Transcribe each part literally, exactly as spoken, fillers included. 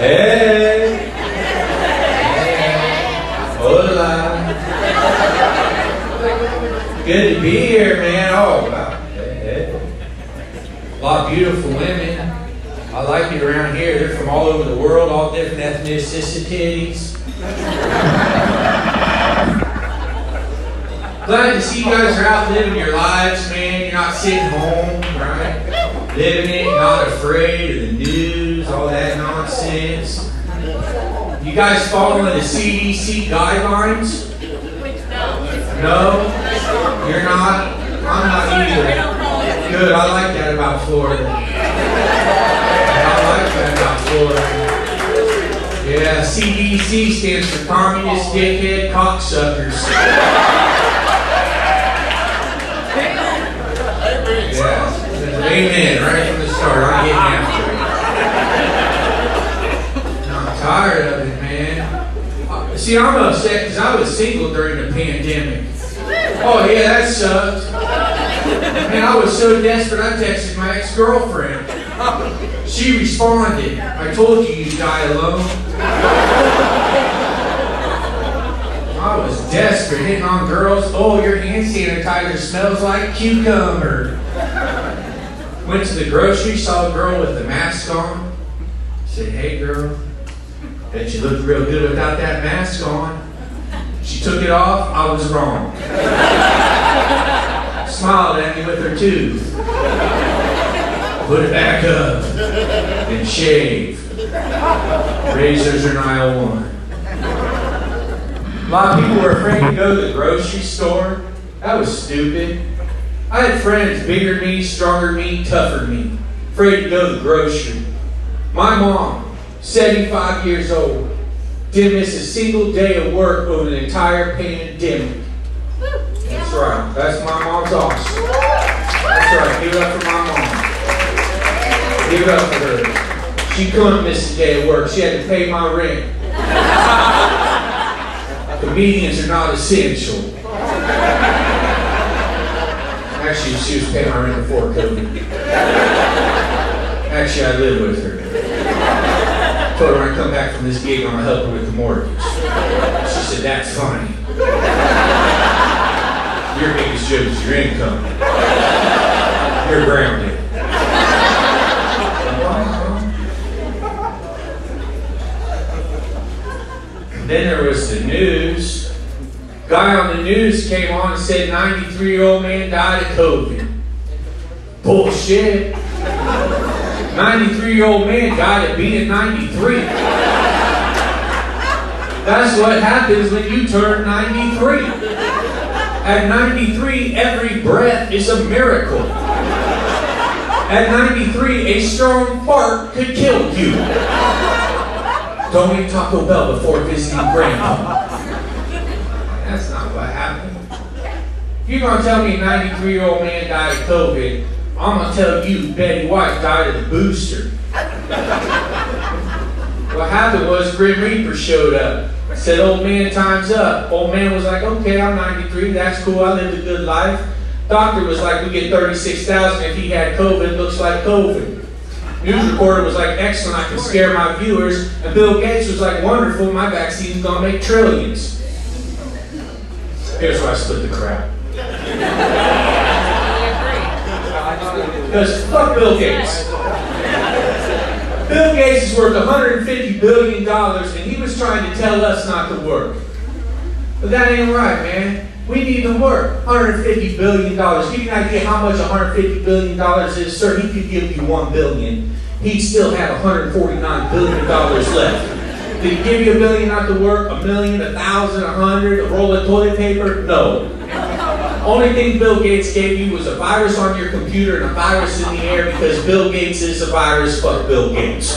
Hey. Hey. Hola. Good to be here, man. Oh, wow. Hey, hey. A lot of beautiful women. I like it around here. They're from all over the world, all different ethnicities. Glad to see you guys are out living your lives, man. You're not sitting home, right? Living it, not afraid of the news, all that nonsense. You guys following the C D C guidelines? No? You're not? I'm not either. Good, I like that about Florida. I like that about Florida. Yeah, C D C stands for Communist Dickhead Cocksuckers. Yeah, amen, right from the start. I'm getting after it. I'm tired of it, man. See, I'm upset because I was single during the pandemic. Oh, yeah, that sucked. Man, I was so desperate, I texted my ex-girlfriend. She responded, I told you you'd die alone. I was desperate, hitting on girls. Oh, your hand sanitizer smells like cucumber. Went to the grocery, saw a girl with the mask on. Said, hey girl, bet you look real good without that mask on. She took it off, I was wrong. Smiled at me with her tooth. Put it back up. And shave. Razors are nine oh one. A lot of people were afraid to go to the grocery store. That was stupid. I had friends bigger than me, stronger than me, tougher than me. Afraid to go to the grocery. My mom, seventy-five years old, didn't miss a single day of work over the entire pandemic. That's right. That's my mom's awesome. That's right. Give it up for my mom. Give it up for her. She couldn't miss a day of work. She had to pay my rent. Comedians are not essential. Actually, she was paying my rent before COVID. Actually, I lived with her. Told her when I come back from this gig, I'm going to help her with the mortgage. She said, that's funny. Your biggest joke is your income. You're grounded. Then there was the news. Guy on the news came on and said ninety-three-year-old man died of COVID. Bullshit. ninety-three-year-old man died of being ninety-three. That's what happens when you turn ninety-three. At ninety-three, every breath is a miracle. At ninety-three, a strong fart could kill you. Don't eat Taco Bell before visiting Grandpa. That's not what happened. If you're going to tell me a ninety-three-year-old man died of COVID, I'm going to tell you Betty White died of the booster. What happened was Grim Reaper showed up. Said, old man, time's up. Old man was like, okay, I'm ninety-three. That's cool. I lived a good life. Doctor was like, we get thirty-six thousand if he had COVID. Looks like COVID. News reporter was like, excellent. I can scare my viewers. And Bill Gates was like, wonderful. My vaccine's going to make trillions. Here's why I split the crap. Because fuck Bill Gates. Bill Gates is worth one hundred fifty billion dollars and he was trying to tell us not to work. But that ain't right, man. We need to work. one hundred fifty billion dollars. Give you an idea how much one hundred fifty billion dollars is, sir. He could give you one billion dollars. He'd still have one hundred forty-nine billion dollars left. Did he give you a billion not to work? A million, a thousand, a hundred, a roll of toilet paper? No. Only thing Bill Gates gave you was a virus on your computer and a virus in the air because Bill Gates is a virus. Fuck Bill Gates.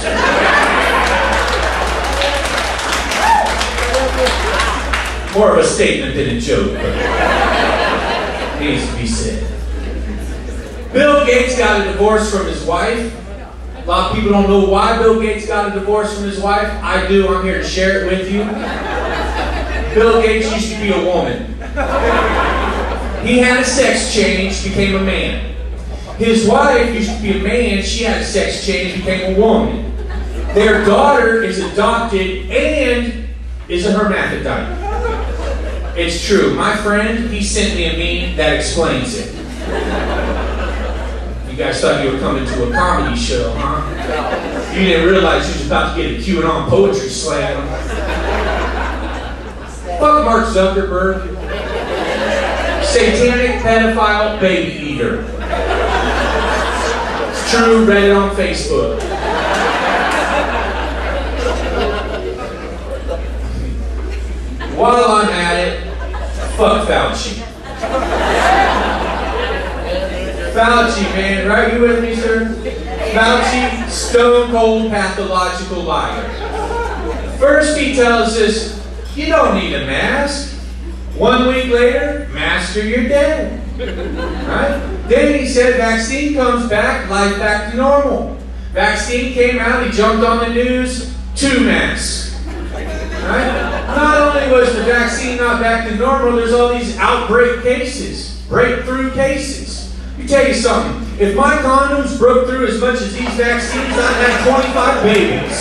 More of a statement than a joke, but needs to be said. Bill Gates got a divorce from his wife. A lot of people don't know why Bill Gates got a divorce from his wife. I do. I'm here to share it with you. Bill Gates used to be a woman. He had a sex change, became a man. His wife used to be a man. She had a sex change, became a woman. Their daughter is adopted and is a hermaphrodite. It's true. My friend, he sent me a meme that explains it. You guys thought you were coming to a comedy show, huh? You didn't realize you was about to get a QAnon poetry slam. Fuck Mark Zuckerberg. Satanic pedophile baby eater. It's true, read it on Facebook. While I'm at it, fuck Fauci. Fauci, man, right? You with me, sir? Fauci, stone cold pathological liar. First he tells us, you don't need a mask. One week later, mask or you're dead. Right? Then he said vaccine comes back, life back to normal. Vaccine came out, he jumped on the news, two masks. Right? Not only was the vaccine not back to normal, there's all these outbreak cases, breakthrough cases. Let me tell you something. If my condoms broke through as much as these vaccines, I'd have twenty-five babies.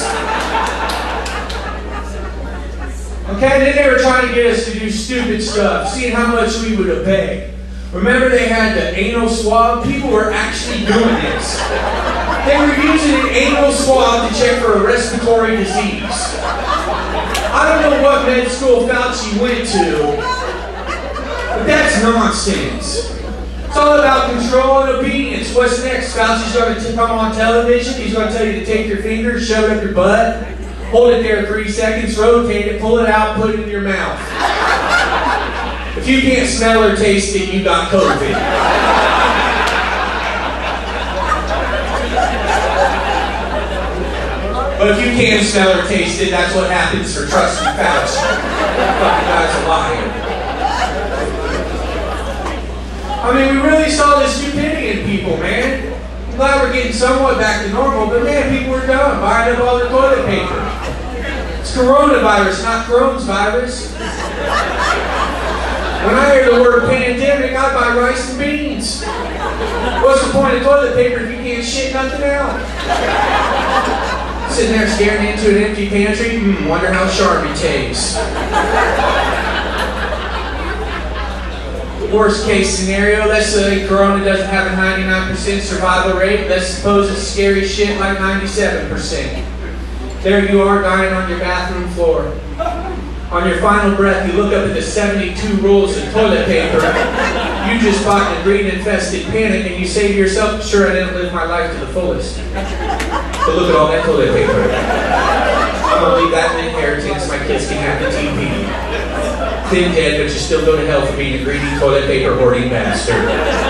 Okay, then they were trying to get us to do stupid stuff, seeing how much we would obey. Remember they had the anal swab? People were actually doing this. They were using an anal swab to check for a respiratory disease. I don't know what med school Fauci went to, but that's nonsense. It's all about control and obedience. What's next? Fauci's going to come on television. He's going to tell you to take your finger, shove it up your butt, hold it there three seconds, rotate it, pull it out, put it in your mouth. If you can't smell or taste it, you got COVID. But if you can smell or taste it, that's what happens for trusting Fauci. That fucking guy's a liar. I mean, we really saw the stupidity in people, man. I'm glad we're getting somewhat back to normal, but man, people were dumb, buying up all their toilet paper. It's coronavirus, not Crohn's virus. When I hear the word pandemic, I buy rice and beans. What's the point of toilet paper if you can't shit nothing out? Sitting there staring into an empty pantry, hmm, wonder how Sharpie tastes. Worst case scenario, let's say Corona doesn't have a ninety-nine percent survival rate. Let's suppose it's scary shit like ninety-seven percent. There you are dying on your bathroom floor. On your final breath, you look up at the seventy-two rolls of toilet paper. You just bought a green-infested panic, and you say to yourself, sure, I didn't live my life to the fullest. But look at all that toilet paper. I'm going to leave that in inheritance. My kids can have the T V. Thin dead, but you still go to hell for being a greedy toilet paper hoarding bastard.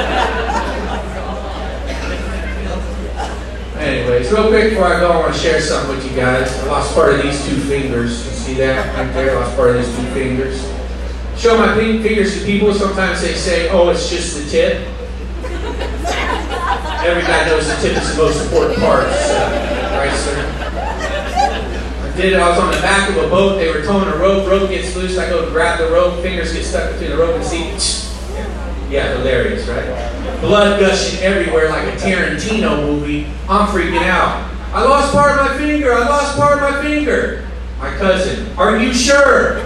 Anyways, real quick before I go, I want to share something with you guys. I lost part of these two fingers. You see that right there? I lost part of these two fingers. Show my fingers to people. Sometimes they say, oh, it's just the tip. Every guy knows the tip is the most important part. So, right, sir? I did it. I was on the back of a boat. They were towing a rope. Rope gets loose. I go to grab the rope. Fingers get stuck between the rope and see. Yeah, hilarious, right? Blood gushing everywhere like a Tarantino movie. I'm freaking out. I lost part of my finger. I lost part of my finger. My cousin, are you sure?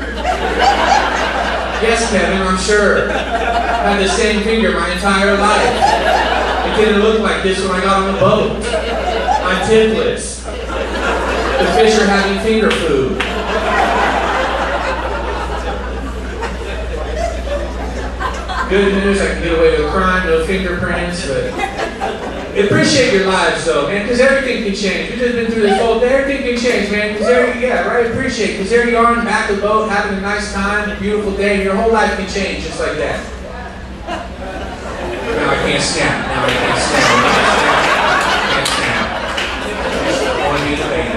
Yes, Kevin, I'm sure. I had the same finger my entire life. It didn't look like this when I got on the boat. I'm tipless. The fish are having finger food. Good news, I can get away with crime, no fingerprints, but appreciate your lives though, man, because everything can change. We've just been through this whole day, everything can change, man, because there you yeah, right, appreciate, because there you are in the back of the boat, having a nice time, a beautiful day, your whole life can change just like that. Now I can't snap, now I can't snap, I can't snap, I can't snap. I want to be the band.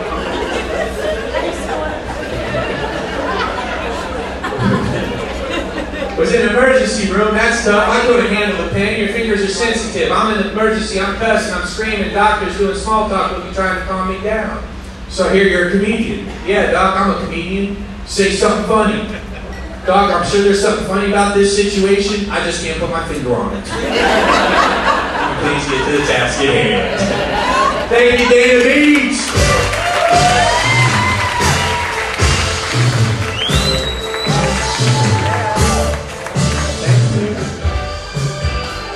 Was in an emergency room, that's tough. I couldn't handle the pain. Your fingers are sensitive. I'm in an emergency, I'm cussing, I'm screaming. Doctors doing small talk with me trying to calm me down. So I hear you're a comedian. Yeah, Doc, I'm a comedian. Say something funny. Doc, I'm sure there's something funny about this situation. I just can't put my finger on it. Please get to the task at hand. Thank you, Dana B.